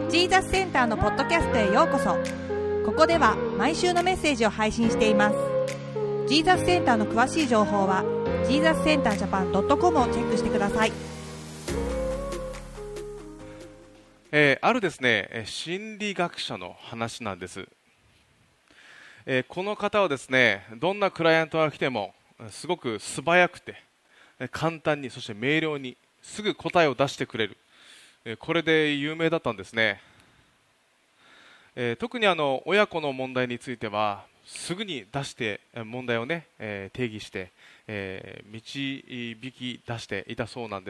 ジーザスセンターのポッドキャストへようこそ。ここでは毎週のメッセージを配信しています。ジーザスセンターの詳しい情報はジーザスセンタージャパン .com をチェックしてください。 あるですね、心理学者の話なんです。この方はですね、どんなクライアントが来てもすごく素早くて簡単に、そして明瞭にすぐ答えを出してくれる、これで有名だったんですね。特に親子の問題についてはすぐに出して問題をね、定義して、導き出していたそうなんです。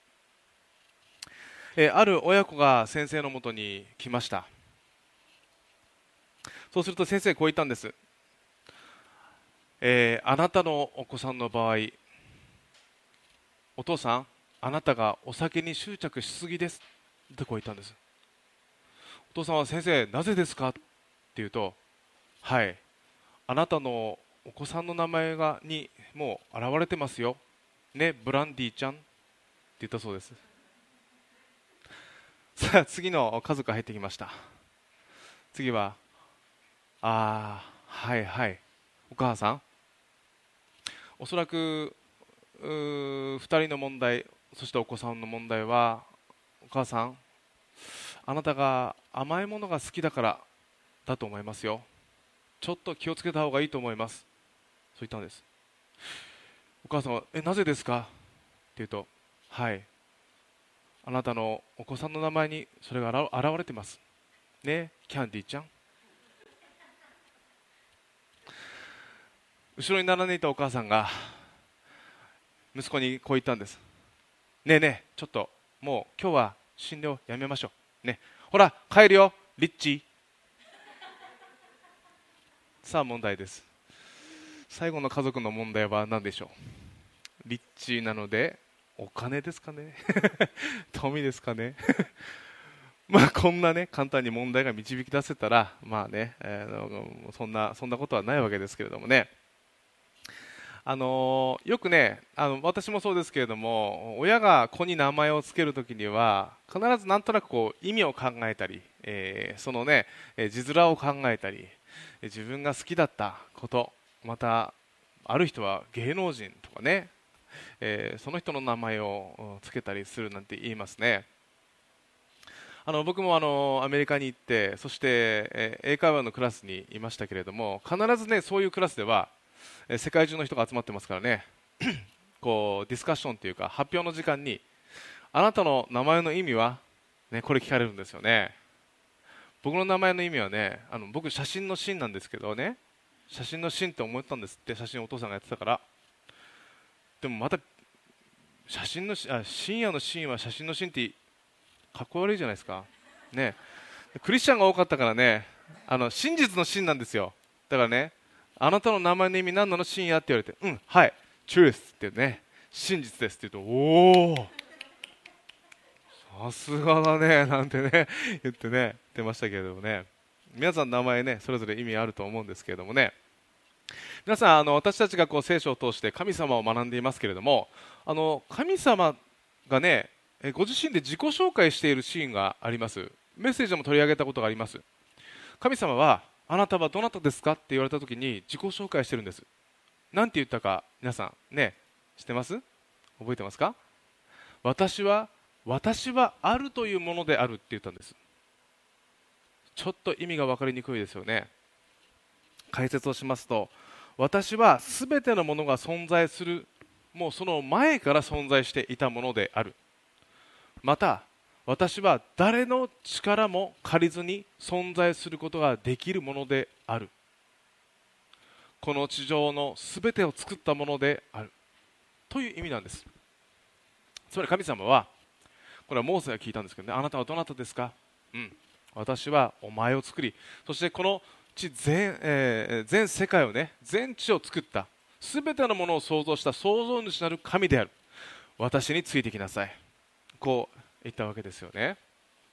ある親子が先生のもとに来ました。そうすると先生こう言ったんです。あなたのお子さんの場合、お父さん、あなたがお酒に執着しすぎですってこう言ったんです。お父さんは、先生なぜですかって言うと、はい、あなたのお子さんの名前にもう現れてますよね、ブランディちゃんって言ったそうです。さあ次の家族が入ってきました。次は、はいはい、お母さん、おそらく2人の問題、そしてお子さんの問題は、お母さん、あなたが甘いものが好きだからだと思いますよ。ちょっと気をつけた方がいいと思います。そう言ったんです。お母さんは、なぜですかって言うと、はい、あなたのお子さんの名前にそれが現れてますね、キャンディーちゃん。後ろに並んでいたお母さんが息子にこう言ったんです。ねえねえ、ちょっともう今日は診療やめましょうね。ほら帰るよリッチー。さあ問題です。最後の家族の問題は何でしょう。リッチーなのでお金ですかね富ですかねまあこんなね簡単に問題が導き出せたら、まあね、そんなことはないわけですけれどもね。よくね、私もそうですけれども、親が子に名前をつけるときには必ずなんとなくこう意味を考えたり、そのね、字面を考えたり、自分が好きだったこと、またある人は芸能人とかね、その人の名前をつけたりするなんて言いますね。僕もアメリカに行って、そして、英会話のクラスにいましたけれども、必ずねそういうクラスでは世界中の人が集まってますからねこうディスカッションというか発表の時間に、あなたの名前の意味は、ね、これ聞かれるんですよね。僕の名前の意味はね、僕写真の真なんですけどね、写真の真って思ったんですって。写真お父さんがやってたから。でもまた写真の深夜の真は写真の真ってかっこ悪いじゃないですかね。クリスチャンが多かったからね、真実の真なんですよ。だからね、あなたの名前の意味何なの深夜って言われて、はい、truth ってね、真実ですって言うと、おおさすがだねなんてね言ってね出ましたけれどもね。皆さん名前ねそれぞれ意味あると思うんですけれどもね。皆さん私たちがこう聖書を通して神様を学んでいますけれども、神様がねご自身で自己紹介しているシーンがあります。メッセージでも取り上げたことがあります。神様は、あなたはどなたですかって言われた時に自己紹介してるんです。なんて言ったか皆さんね知ってます？覚えてますか？私はあるというものであるって言ったんです。ちょっと意味が分かりにくいですよね。解説をしますと、私はすべてのものが存在する、もうその前から存在していたものである。また私は誰の力も借りずに存在することができるものである。この地上のすべてを作ったものであるという意味なんです。つまり神様は、これはモーセが聞いたんですけどね、あなたはどなたですか？私はお前を作り、そしてこの地全世界をね、全地を作ったすべてのものを創造した創造主なる神である。私についてきなさい、こう言ったわけですよね。だ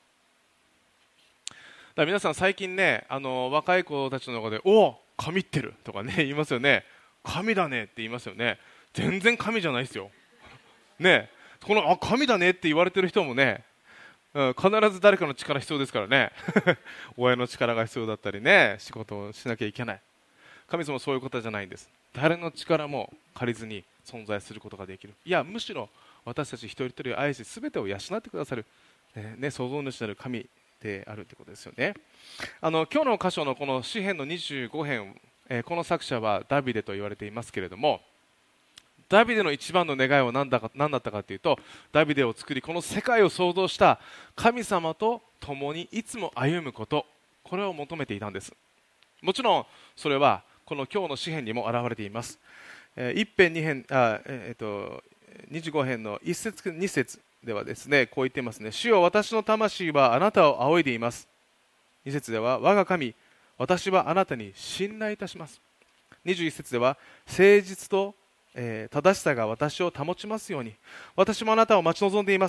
から皆さん最近ね、若い子たちの中で、おお神ってるとかね言いますよね。神だねって言いますよね。全然神じゃないですよね。この神だねって言われてる人もね、 必ず誰かの力必要ですからね親の力が必要だったりね、仕事をしなきゃいけない。神様はそういうことじゃないんです。誰の力も借りずに存在することができる。いや、むしろ私たち一人一人を愛し、全てを養ってくださる、創造主なる神であるということですよね。今日の箇所のこの詩編の25編、この作者はダビデと言われていますけれども、ダビデの一番の願いは何だったかというと、ダビデを作りこの世界を創造した神様と共にいつも歩むこと、これを求めていたんです。もちろんそれはこの今日の詩編にも表れています。1編2編25編の1節2節ではですね、こう言っていますね。主よ、私の魂はあなたを仰いでいます。2節では、我が神、私はあなたに信頼いたします。21節では、誠実と正しさが私を保ちますように、私もあなたを待ち望んでいます。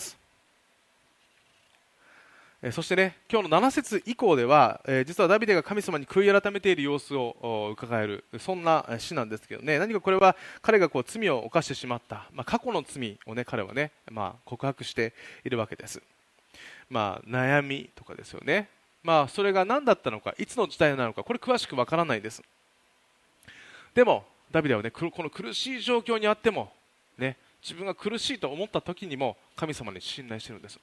そしてね、今日の7節以降では、実はダビデが神様に悔い改めている様子を伺える、そんな詩なんですけどね。何かこれは彼が罪を犯してしまった、過去の罪をね、彼はね、告白しているわけです。悩みとかですよね。それが何だったのか、いつの時代なのか、これ詳しくわからないです。でもダビデはね、この苦しい状況にあっても、ね、自分が苦しいと思った時にも神様に信頼しているんです。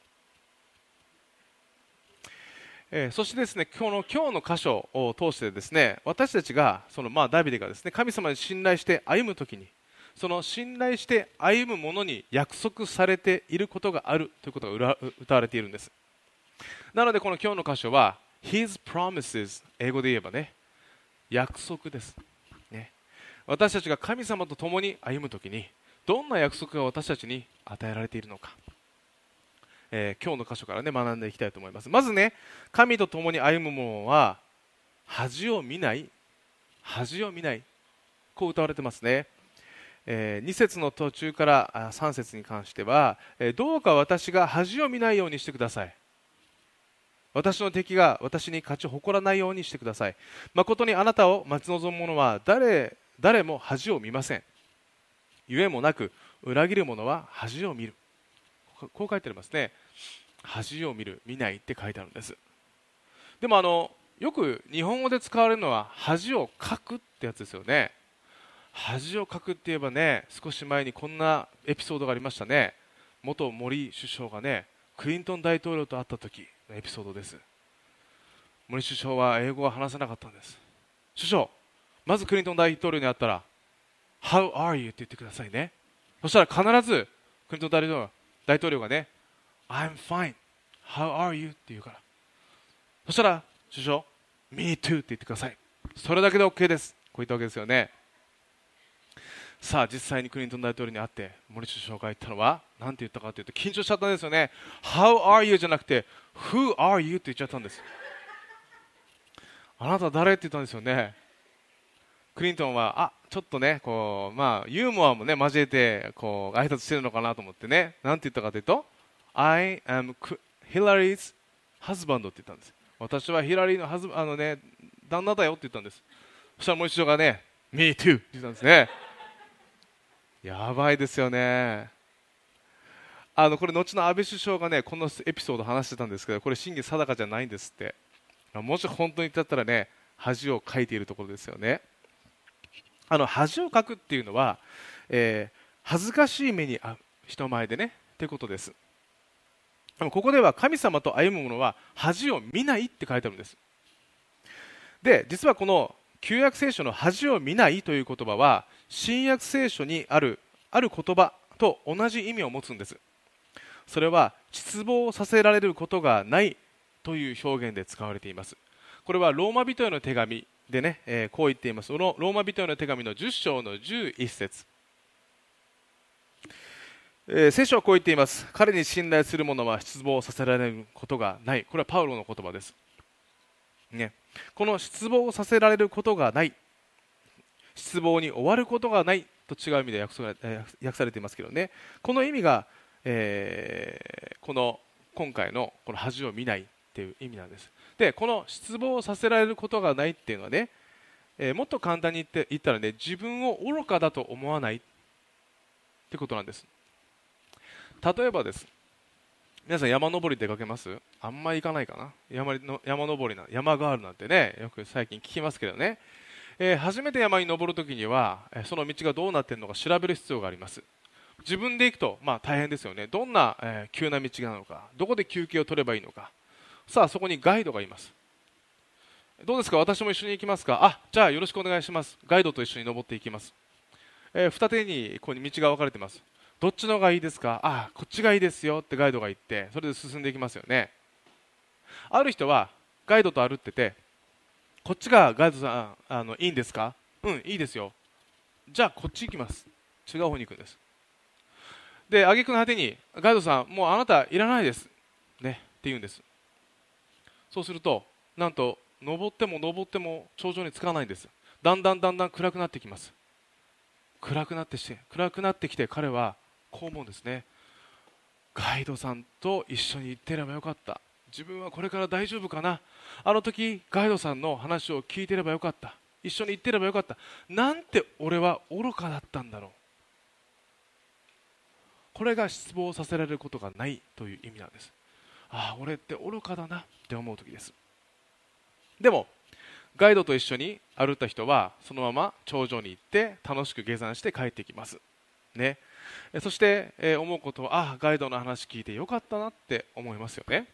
そしてですね、今日の箇所を通してですね、私たちがダビデがですね、神様に信頼して歩む時に、その信頼して歩むものに約束されていることがあるということが歌われているんです。なのでこの今日の箇所は His promises、 英語で言えばね、約束です。私たちが神様と共に歩むときにどんな約束が私たちに与えられているのか、今日の箇所からね、学んでいきたいと思います。まずね、神と共に歩む者は恥を見ない、恥を見ない、こう歌われてますね。2節の途中から3節に関しては、どうか私が恥を見ないようにしてください。私の敵が私に勝ち誇らないようにしてください。誠にあなたを待ち望む者は誰も恥を見ません。ゆえもなく裏切る者は恥を見る。こう書いてありますね。恥を見る、見ないって書いてあるんです。でもよく日本語で使われるのは恥をかくってやつですよね。恥をかくって言えばね、少し前にこんなエピソードがありましたね。元森首相がね、クリントン大統領と会った時のエピソードです。森首相は英語が話せなかったんです。首相、まずクリントン大統領に会ったら How are you って言ってくださいね。そしたら必ずクリントン大統領がね I'm fine, How are you って言うから、そしたら首相 Me too って言ってください。それだけで OK です。こう言ったわけですよね。さあ実際にクリントン大統領に会って森首相が言ったのは何て言ったかというと、緊張しちゃったんですよね。 How are you じゃなくて Who are you って言っちゃったんです。あなた誰って言ったんですよね。クリントンはちょっとねこう、ユーモアもね交えてこう挨拶してるのかなと思ってね、なんて言ったかというと I am Hillary's husband って言ったんです。私はヒラリーの旦那だよって言ったんです。そしたらもう一度がね Me too って言ったんですね。やばいですよね。これ後の安倍首相がねこのエピソード話してたんですけど、これ真偽定かじゃないんですって。もし本当に言ったらね、恥をかいているところですよね。恥をかくっていうのは、恥ずかしい目に遭う、人前でねということです。ここでは神様と歩む者は恥を見ないって書いてあるんです。で、実はこの旧約聖書の恥を見ないという言葉は新約聖書にある言葉と同じ意味を持つんです。それは失望させられることがないという表現で使われています。これはローマ人への手紙でね、こう言っています。ローマ人への手紙の10章の11節、聖書はこう言っています。彼に信頼する者は失望させられることがない。これはパウロの言葉です、ね、この失望させられることがない、失望に終わることがないと違う意味で訳されていますけどね、この意味が、今回のこの恥を見ないっていう意味なんです。で、この失望させられることがないっていうのはね、もっと簡単に言ったらね、自分を愚かだと思わないってことなんです。例えばです、 皆さん山登り出かけます？あんまり行かないかな。山登りな、山ガールなんてね、よく最近聞きますけどね。初めて山に登るときには、その道がどうなっているのか調べる必要があります。自分で行くと、大変ですよね。どんな、急な道なのか、どこで休憩を取ればいいのか。さあ、そこにガイドがいます。どうですか？私も一緒に行きますか？じゃあよろしくお願いします。ガイドと一緒に登っていきます。二手にここに道が分かれています。どっちのがいいですか？こっちがいいですよってガイドが言って、それで進んでいきますよね。ある人はガイドと歩ってて、こっちがガイドさんいいんですか？いいですよ。じゃあこっち行きます。違う方に行くんです。で、挙句の果てにガイドさん、もうあなたいらないですねって言うんです。そうすると、なんと登っても登っても頂上に着かないんです。だんだん暗くなってきます。暗くなってきて、彼はこう思うんですね。ガイドさんと一緒に行ってればよかった。自分はこれから大丈夫かな。あの時ガイドさんの話を聞いてればよかった。一緒に行ってればよかった。なんて俺は愚かだったんだろう。これが失望させられることがないという意味なんです。俺って愚かだなって思う時です。でもガイドと一緒に歩いた人はそのまま頂上に行って楽しく下山して帰ってきますね。そして、思うことは、ガイドの話聞いてよかったなって思いますよね。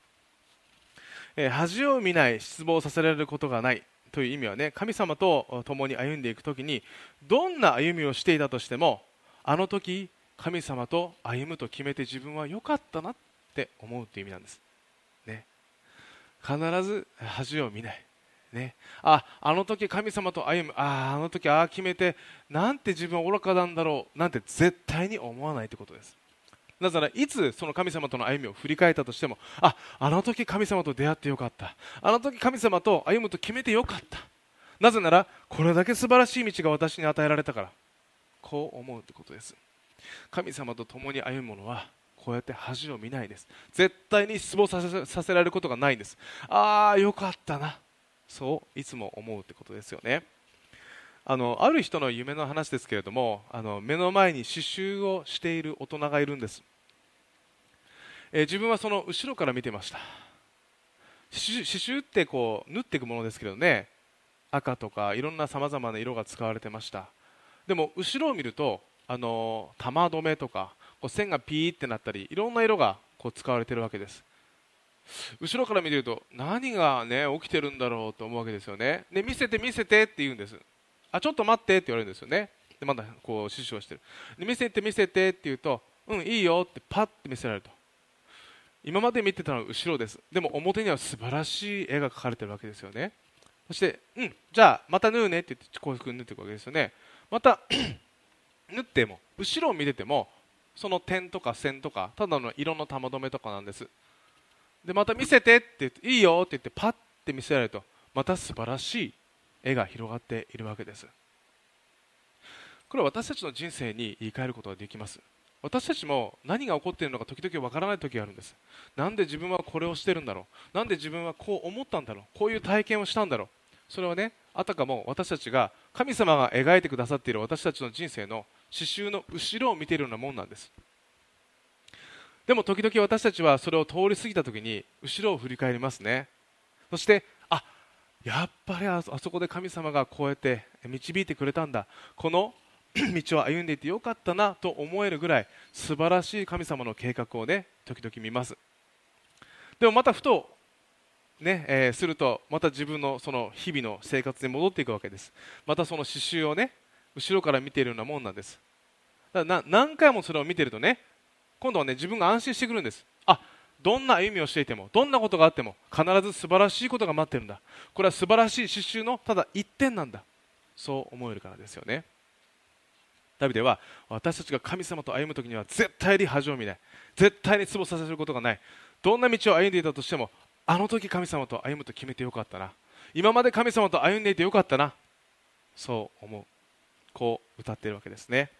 恥を見ない、失望させられることがないという意味はね、神様と共に歩んでいくときにどんな歩みをしていたとしても、あの時神様と歩むと決めて自分は良かったなって思うという意味なんです、ね、必ず恥を見ない、ね、あの時神様と歩む、あの時決めてなんて自分は愚かなんだろうなんて絶対に思わないということです。なぜならいつその神様との歩みを振り返ったとしても、あの時神様と出会ってよかった、あの時神様と歩むと決めてよかった、なぜならこれだけ素晴らしい道が私に与えられたから、こう思うということです。神様と共に歩む者はこうやって恥を見ないです。絶対に失望させられることがないんです。よかったな、そういつも思うってことですよね。ある人の夢の話ですけれども、目の前に刺繍をしている大人がいるんです。自分はその後ろから見てました。刺繍ってこう縫っていくものですけどね、赤とかいろんなさまざまな色が使われてました。でも後ろを見ると玉留めとかこう線がピーってなったり、いろんな色がこう使われているわけです。後ろから見てると何が、起きてるんだろうと思うわけですよね。で、見せて見せてって言うんです。ちょっと待ってって言われるんですよね。でまだこう刺繍をしてる。で見せて見せてって言うと、いいよってパッて見せられると、今まで見てたのは後ろです。でも表には素晴らしい絵が描かれてるわけですよね。そしてじゃあまた縫うねって言ってこういうふうに縫っていくわけですよね。また縫っても後ろを見ててもその点とか線とかただの色の玉留めとかなんです。でまた見せてって言って、いいよって言ってパッて見せられると、また素晴らしい絵が広がっているわけです。これは私たちの人生に言い換えることができます。私たちも何が起こっているのか時々わからない時があるんです。なんで自分はこれをしてるんだろう、なんで自分はこう思ったんだろう、こういう体験をしたんだろう。それはね、あたかも私たちが神様が描いてくださっている私たちの人生の刺繍の後ろを見ているようなもんなんです。でも時々私たちはそれを通り過ぎた時に後ろを振り返りますね。そしてやっぱりあそこで神様がこうやって導いてくれたんだ、この道を歩んでいてよかったなと思えるぐらい素晴らしい神様の計画をね、時々見ます。でもまたふとね、するとまた自分のその日々の生活に戻っていくわけです。またその刺繍をね、後ろから見ているようなもんなんです。だから何回もそれを見ているとね、今度はね、自分が安心してくるんです。どんな歩みをしていても、どんなことがあっても必ず素晴らしいことが待っているんだ、これは素晴らしい刺繍のただ一点なんだ、そう思えるからですよね。ダビデは私たちが神様と歩むときには絶対に恥を見ない、絶対に失望させることがない。どんな道を歩んでいたとしても、あの時神様と歩むと決めてよかったな、今まで神様と歩んでいてよかったな、そう思う、こう歌っているわけですね。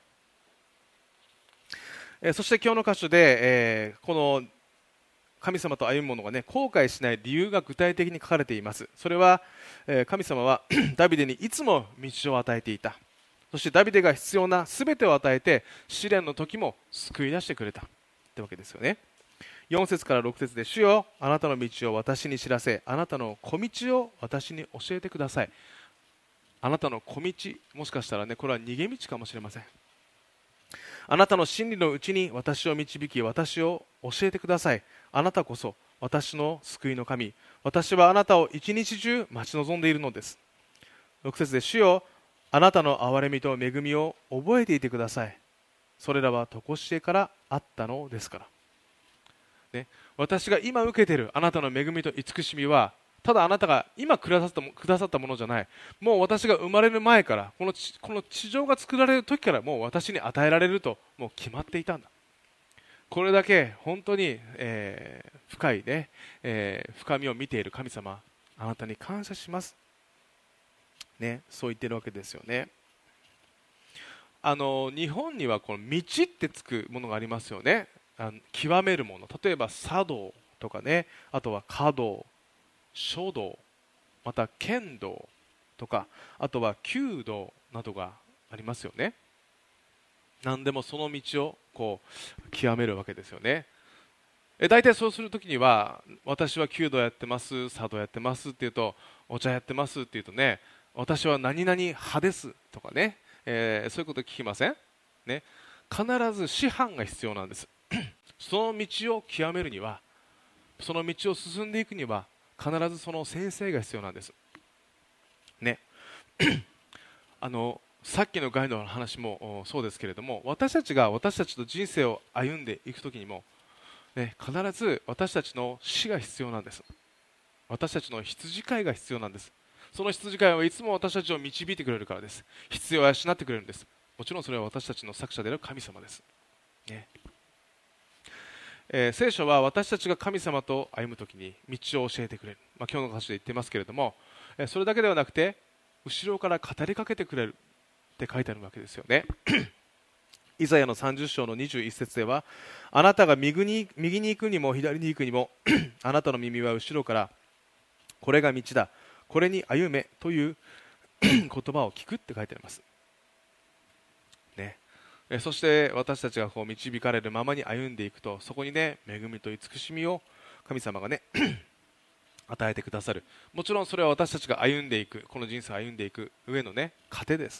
そして今日の箇所で、この神様と歩む者がね、後悔しない理由が具体的に書かれています。それは、神様はダビデにいつも道を与えていた。そしてダビデが必要な全てを与えて試練の時も救い出してくれたってわけですよね。 4節から6節で、主よ、あなたの道を私に知らせ、あなたの小道を私に教えてください。あなたの小道、もしかしたらね、これは逃げ道かもしれません。あなたの真理のうちに私を導き、私を教えてください。あなたこそ私の救いの神。私はあなたを一日中待ち望んでいるのです。6節で、主よ、あなたの憐れみと恵みを覚えていてください。それらは常しえからあったのですから。ね、私が今受けているあなたの恵みと慈しみは、ただあなたが今くださったものじゃない。もう私が生まれる前から、この地上が作られる時からもう私に与えられるともう決まっていたんだ。これだけ本当に、深いね、深みを見ている神様、あなたに感謝します、ね、そう言ってるわけですよね。日本にはこの道ってつくものがありますよね。極めるもの、例えば茶道とかね、あとは華道、書道、また剣道とか、あとは弓道などがありますよね。何でもその道をこう極めるわけですよね。大体そうするときには、私は弓道やってます、茶道やってますって言うと、お茶やってますって言うとね、私は何々派ですとかね、そういうこと聞きません、ね、必ず師範が必要なんですその道を極めるには、その道を進んでいくには、必ずその先生が必要なんですね。さっきのガイドの話もそうですけれども、私たちが私たちと人生を歩んでいくときにも、ね、必ず私たちの師が必要なんです。私たちの羊飼いが必要なんです。その羊飼いはいつも私たちを導いてくれるからです。必要を養ってくれるんです。もちろんそれは私たちの作者である神様です、ね。聖書は私たちが神様と歩むときに道を教えてくれる、今日の箇所で言っていますけれども、それだけではなくて後ろから語りかけてくれるって書いてあるわけですよねイザヤの30章の21節では、あなたが右に行くにも左に行くにもあなたの耳は後ろから、これが道だ、これに歩めという言葉を聞くって書いてあります、ね。そして私たちがこう導かれるままに歩んでいくと、そこにね、恵みと慈しみを神様がね与えてくださる。もちろんそれは私たちが歩んでいく、この人生を歩んでいく上のね、糧です。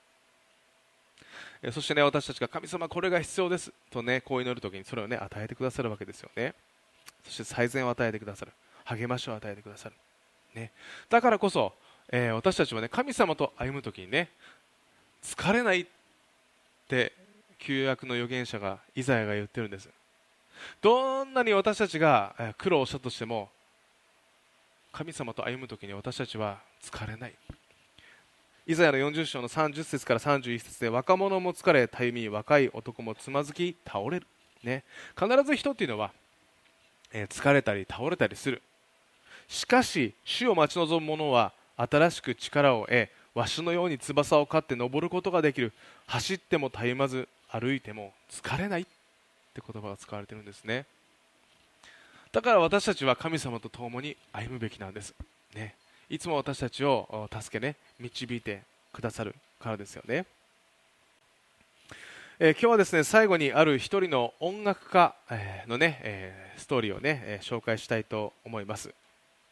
そしてね、私たちが神様これが必要ですとね、こう祈るときにそれをね、与えてくださるわけですよね。そして最善を与えてくださる、励ましを与えてくださる、ね。だからこそ、私たちはね、神様と歩むときにね、疲れないって旧約の預言者がイザヤが言ってるんです。どんなに私たちが苦労したとしても、神様と歩むときに私たちは疲れない。イザヤの40章の30節から31節で、若者も疲れたゆみ、若い男もつまずき倒れる、ね。必ず人っていうのは、疲れたり倒れたりする。しかし主を待ち望む者は新しく力を得、わしのように翼を刈って登ることができる。走ってもたゆまず、歩いても疲れないって言葉が使われているんですね。だから私たちは神様と共に歩むべきなんです、ね。いつも私たちを助けね、導いてくださるからですよね。今日はですね、最後にある一人の音楽家のね、ストーリーをね、紹介したいと思います。こ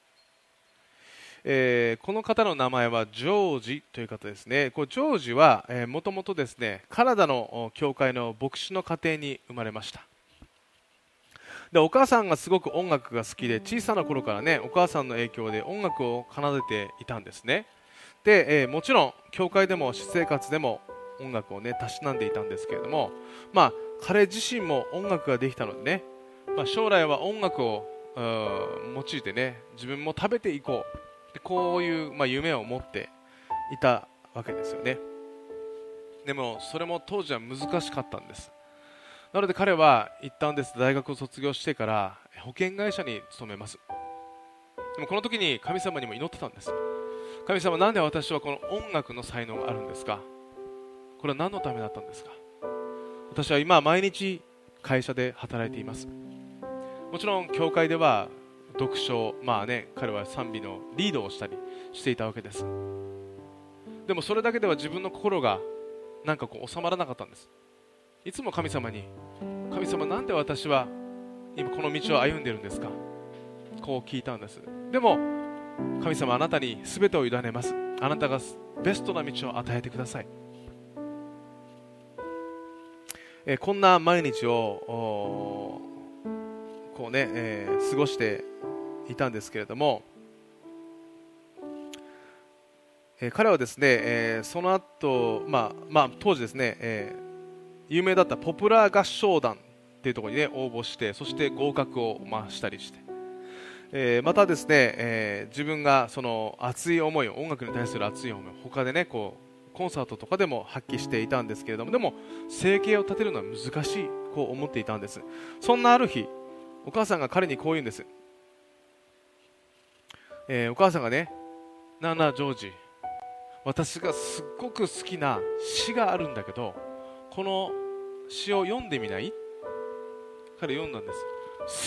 の方の名前はジョージという方ですね。こうジョージはもともとですね、カナダの教会の牧師の家庭に生まれました。で、お母さんがすごく音楽が好きで、小さな頃からね、お母さんの影響で音楽を奏でていたんですね。で、もちろん教会でも私生活でも音楽をね、たしなんでいたんですけれども、彼自身も音楽ができたのでね、将来は音楽を用いてね、自分も食べていこうで、こういう、夢を持っていたわけですよね。でもそれも当時は難しかったんです。なので彼は一旦です、大学を卒業してから保険会社に勤めます。でもこの時に神様にも祈ってたんです。神様、なんで私はこの音楽の才能があるんですか。これは何のためだったんですか。私は今毎日会社で働いています。もちろん教会では読書、彼は賛美のリードをしたりしていたわけです。でもそれだけでは自分の心が収まらなかったんです。いつも神様に、神様、なんで私は今この道を歩んでいるんですか？こう聞いたんです。でも神様、あなたに全てを委ねます。あなたがベストな道を与えてください。こんな毎日をこうね、過ごしていたんですけれども、彼はですね、その後、当時ですね、有名だったポプラー合唱団っていうところにね応募して、そして合格をしたりして、またですね、自分がその熱い思いを、音楽に対する熱い思いを他でねコンサートとかでも発揮していたんですけれども、でも生計を立てるのは難しい、こう思っていたんです。そんなある日、お母さんが彼にこう言うんです。お母さんがね、なあなあジョージ、私がすっごく好きな詩があるんだけど、この詩を読んでみない？彼読んだんです。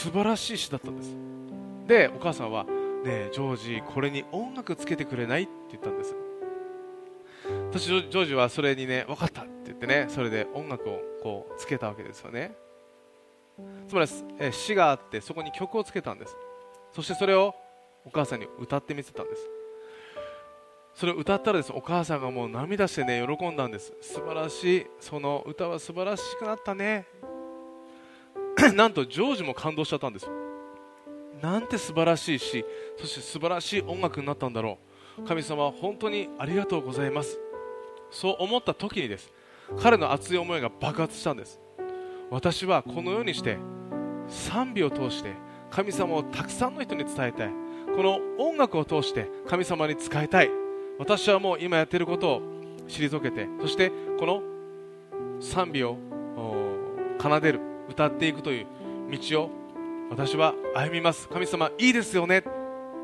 素晴らしい詩だったんです。でお母さんは、ねえジョージ、これに音楽つけてくれない？って言ったんです。私ジョージはそれにね、分かったって言ってね、それで音楽をこうつけたわけですよね。つまり詩があって、そこに曲をつけたんです。そしてそれをお母さんに歌ってみせたんです。それを歌ったらです、お母さんがもう涙してね喜んだんです。素晴らしい、その歌は素晴らしくなったねなんとジョージも感動しちゃったんです。なんて素晴らしい詩、そして素晴らしい音楽になったんだろう。神様は本当にありがとうございます。そう思った時にです、彼の熱い思いが爆発したんです。私はこのようにして賛美を通して神様をたくさんの人に伝えたい。この音楽を通して神様に仕えたい。私はもう今やっていることを退けて、そしてこの賛美を奏でる、歌っていくという道を私は歩みます。神様いいですよね。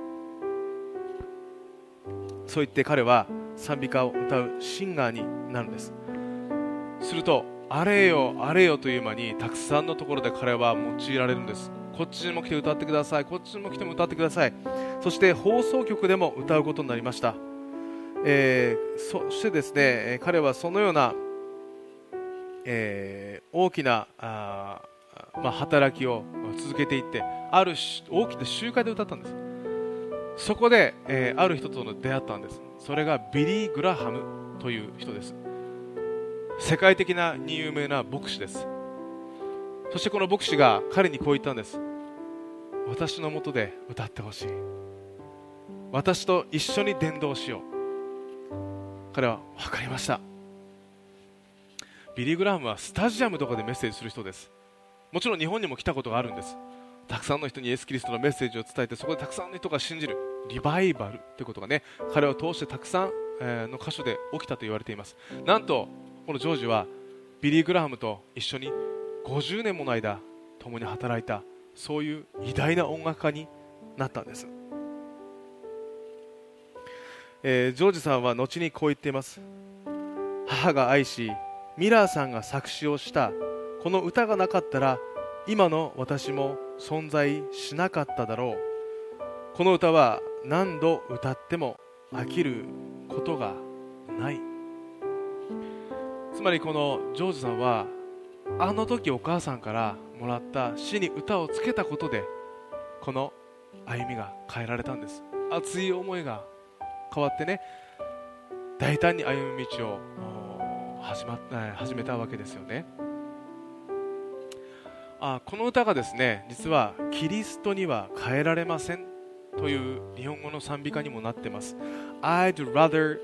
そう言って彼は賛美歌を歌うシンガーになるんです。するとあれよあれよという間にたくさんのところで彼は用いられるんです。こっちにも来て歌ってください、こっちにも来ても歌ってください。そして放送局でも歌うことになりました。そしてですね、彼はそのような、大きな働きを続けていって、ある大きな集会で歌ったんです。そこで、ある人と出会ったんです。それがビリー・グラハムという人です。世界的に有名な牧師です。そしてこの牧師が彼にこう言ったんです。私のもとで歌ってほしい、私と一緒に伝道しよう。彼は分かりました。ビリー・グラハムはスタジアムとかでメッセージする人です。もちろん日本にも来たことがあるんです。たくさんの人にイエス・キリストのメッセージを伝えて、そこでたくさんの人が信じるリバイバルということがね、彼を通してたくさんの箇所で起きたと言われています。なんとこのジョージはビリー・グラハムと一緒に50年もの間共に働いた、そういう偉大な音楽家になったんです。ジョージさんは後にこう言っています。母が愛しミラーさんが作詞をしたこの歌がなかったら今の私も存在しなかっただろう。この歌は何度歌っても飽きることがない。つまりこのジョージさんはあの時お母さんからもらった詩に歌をつけたことでこの歩みが変えられたんです。熱い思いが変わってね、大胆に歩む道を始めたわけですよね。この歌がですね、実はキリストには変えられませんという日本語の賛美歌にもなっています。 I'd rather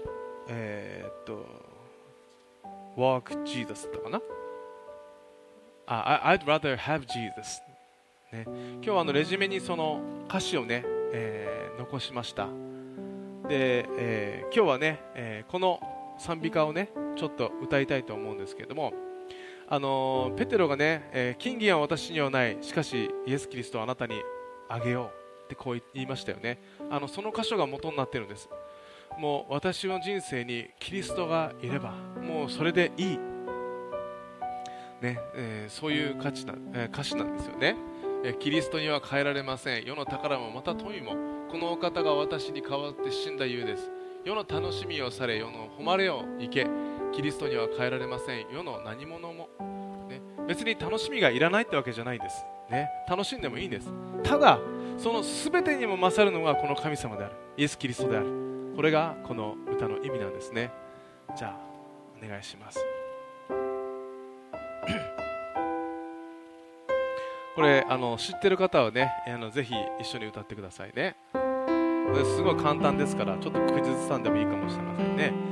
walk Jesus だったかな。I'd rather have Jesus、ね、今日はレジュメにその歌詞をね、残しました。で、今日はね、この賛美歌をねちょっと歌いたいと思うんですけれども、ペテロがね、金銀は私にはない、しかしイエス・キリストはあなたにあげようってこう言いましたよね。その箇所が元になっているんです。もう私の人生にキリストがいればもうそれでいい、ね、そういう歌詞なんですよね。キリストには変えられません。世の宝もまた富もこのお方が私に代わって死んだゆえです。世の楽しみをされ世の誉れを生け、キリストには変えられません。世の何者も、ね、別に楽しみがいらないってわけじゃないです。 ね、楽しんでもいいんです。ただその全てにも勝るのがこの神様である、イエス・キリストである。これがこの歌の意味なんですね。じゃあお願いします。これ知ってる方はね、ぜひ一緒に歌ってくださいね。これすごい簡単ですから、ちょっと口ずさんでもいいかもしれませんね。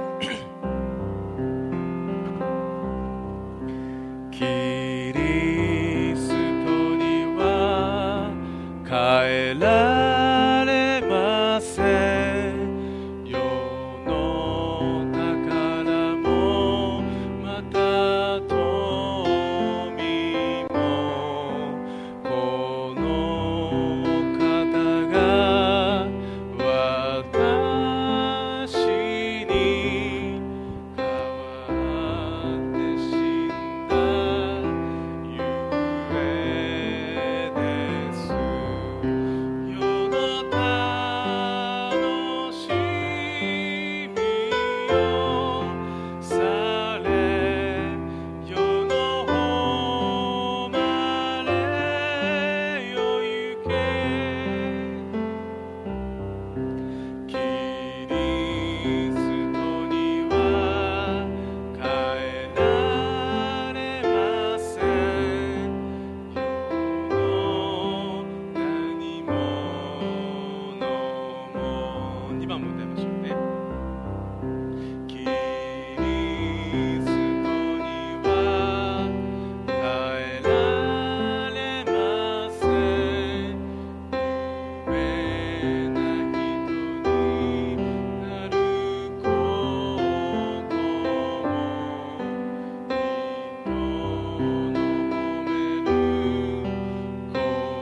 キリストには帰られません。世の宝もまた富も、この方が私に代わって死んだゆえです。世の楽しみをされ、世の誉れよ行け。キリストには帰られません。世の何者も。2番も歌いましょうね。キリストには帰られません。有名な人になることも、人の褒める言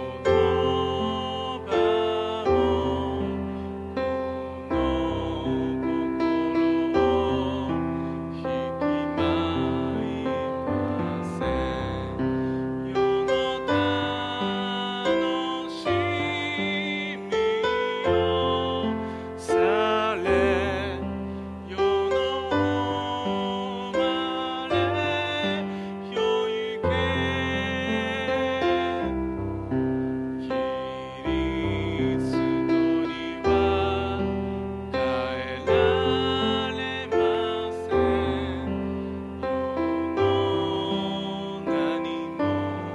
葉も、この心を引きまいません。世の楽しみをされ、世の誉れよ行け。キリストには帰られません。世の何者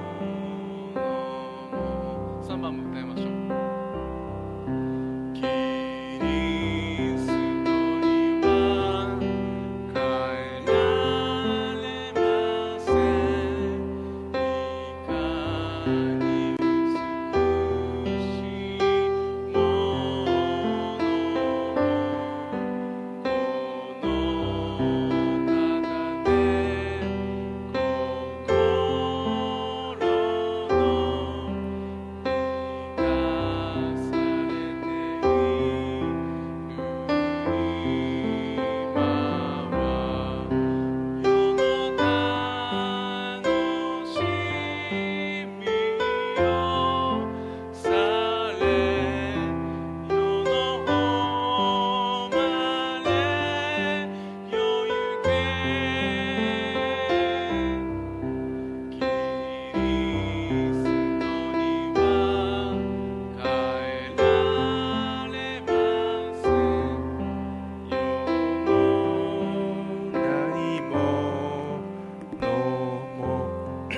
も。3番も歌いましょう。キリストには帰られません。いかに美しいものも、この方で心の満たされている。今は世の楽しみをされ、世の誉れよ行け。キリストには帰られません。世の何者も。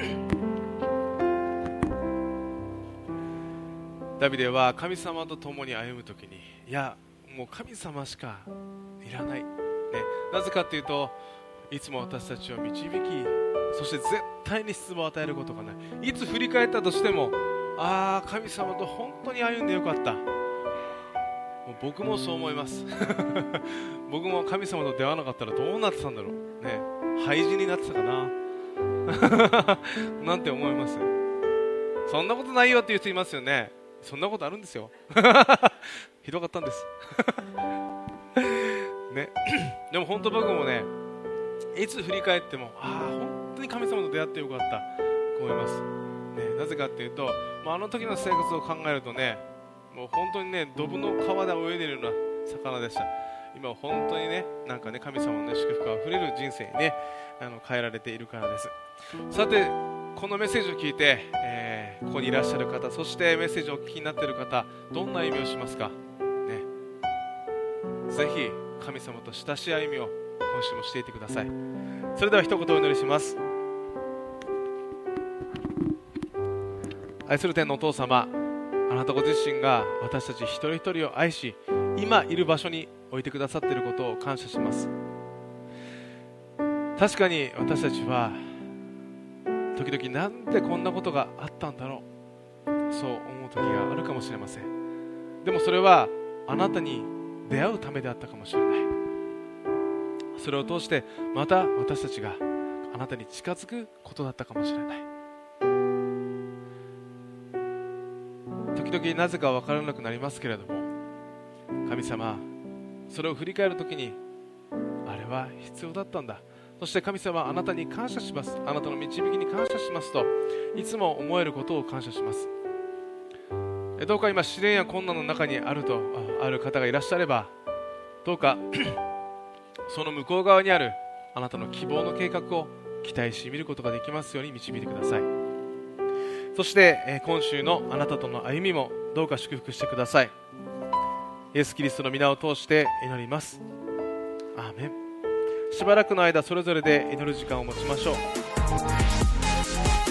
ダビデは神様と共に歩むときに、いやもう神様しかいらない、ね、なぜかというと、いつも私たちを導き、そして絶対に失望を与えることがない。いつ振り返ったとしても、ああ神様と本当に歩んでよかった。もう僕もそう思います僕も神様と出会わなかったらどうなってたんだろうね。廃人になってたかななんて思います。そんなことないよっていう人いますよね。そんなことあるんですよひどかったんですねでも本当僕もね、いつ振り返っても、ああ本当に神様と出会ってよかったと思います、ね、なぜかっていうと、あの時の生活を考えるとね、もう本当にね、ドブの川で泳いでるような魚でした。今は本当にね、なんかね、神様の、ね、祝福あふれる人生にね、変えられているからです。さてこのメッセージを聞いて、ここにいらっしゃる方、そしてメッセージをお聞きになっている方、どんな意味をしますか、ね、ぜひ神様と親しい歩みを今週もしていてください。それでは一言お祈りします。愛する天のお父様、あなたご自身が私たち一人一人を愛し、今いる場所に置いてくださっていることを感謝します。確かに私たちは時々なんでこんなことがあったんだろう、そう思う時があるかもしれません。でもそれはあなたに出会うためであったかもしれない。それを通してまた私たちがあなたに近づくことだったかもしれない。時々なぜか分からなくなりますけれども、神様、それを振り返るときにあれは必要だったんだ、そして神様、あなたに感謝します、あなたの導きに感謝しますといつも思えることを感謝します。どうか今試練や困難の中にある方がいらっしゃれば、どうかその向こう側にあるあなたの希望の計画を期待し見ることができますように導いてください。そして今週のあなたとの歩みもどうか祝福してください。イエス・キリストの皆を通して祈ります。アーメン。しばらくの間それぞれで祈る時間を持ちましょう。